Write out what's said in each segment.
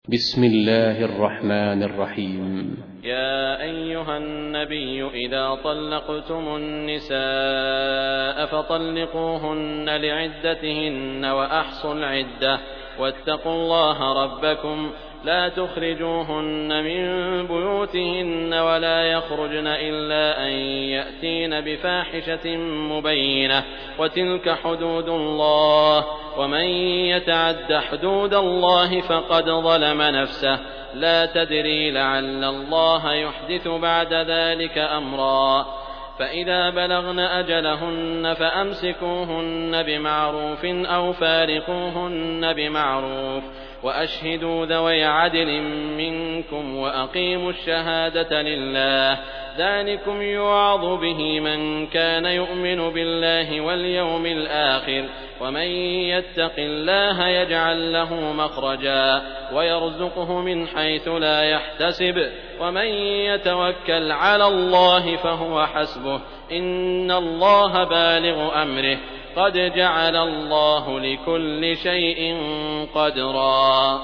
بسم الله الرحمن الرحيم. يا أيها النبي إذا طلقتم النساء فطلقوهن لعدتهن وأحصوا العدة واتقوا الله ربكم لا تخرجوهن من بيوتهن ولا يخرجن إلا أن يأتين بفاحشة مبينة وتلك حدود الله ومن يتعد حدود الله فقد ظلم نفسه لا تدري لعل الله يحدث بعد ذلك أمرا فإذا بلغن أجلهن فأمسكوهن بمعروف أو فارقوهن بمعروف وأشهدوا ذوي عدل منكم وأقيموا الشهادة لله ذلكم يوعظ به من كان يؤمن بالله واليوم الآخر ومن يتق الله يجعل له مخرجا ويرزقه من حيث لا يحتسب ومن يتوكل على الله فهو حسبه إن الله بالغ أمره قد جعل الله لكل شيء قدرا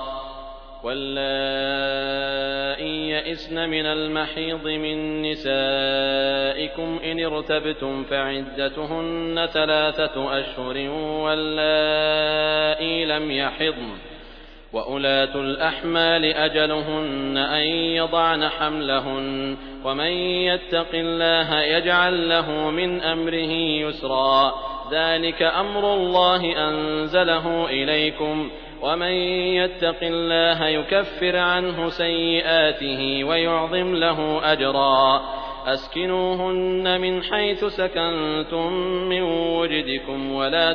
واللائي يئسن من المحيض من نسائكم إن ارتبتم فعدتهن 3 أشهر واللائي لم يحضن وأولاة الأحمال أجلهن أن يضعن حملهن ومن يتق الله يجعل له من أمره يسرا ذلك أمر الله أنزله إليكم ومن يتق الله يكفر عنه سيئاته ويعظم له أجرا أسكنوهن من حيث سكنتم من وجدكم ولا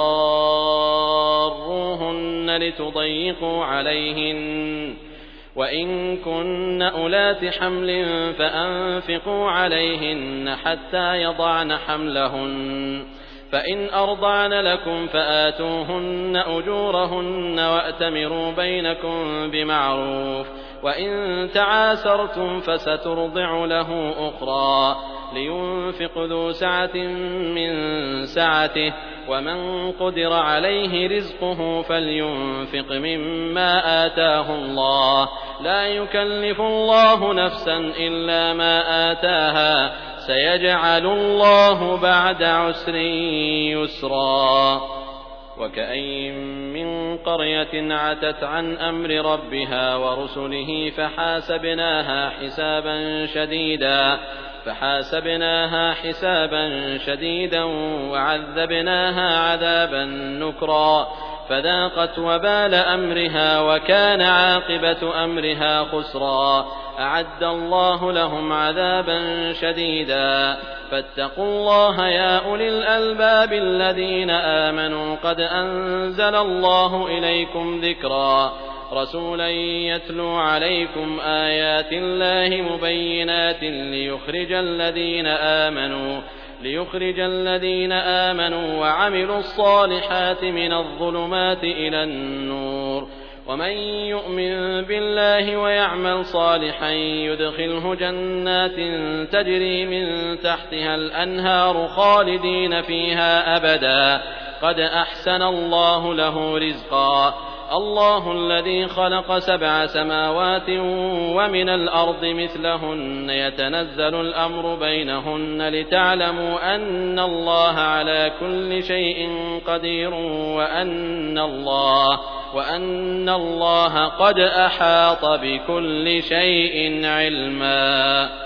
تضاروهن لتضيقوا عليهن وإن كن أولات حمل فأنفقوا عليهن حتى يضعن حملهن فإن أرضعن لكم فآتوهن أجورهن وأتمروا بينكم بمعروف وإن تعاسرتم فسترضع له أخرى لينفق ذو سعة من سعته ومن قدر عليه رزقه فلينفق مما آتاه الله لا يكلف الله نفسا إلا ما آتاها سيجعل الله بعد عسر يسرا وكأين من قرية عتت عن أمر ربها ورسله فحاسبناها حسابا شديدا وعذبناها عذابا نكرا فذاقت وبال أمرها وكان عاقبة أمرها خسرا أعد الله لهم عذابا شديدا فاتقوا الله يا أولي الألباب الذين آمنوا قد أنزل الله إليكم ذكرا رسولا يتلو عليكم آيات الله مبينات ليخرج الذين آمنوا وعملوا الصالحات من الظلمات إلى النور ومن يؤمن بالله ويعمل صالحا يدخله جنات تجري من تحتها الأنهار خالدين فيها أبدا قد أحسن الله له رزقا الله الذي خلق 7 سماوات ومن الأرض مثلهن يتنزل الأمر بينهن لتعلموا أن الله على كل شيء قدير وأن الله قد أحاط بكل شيء علما.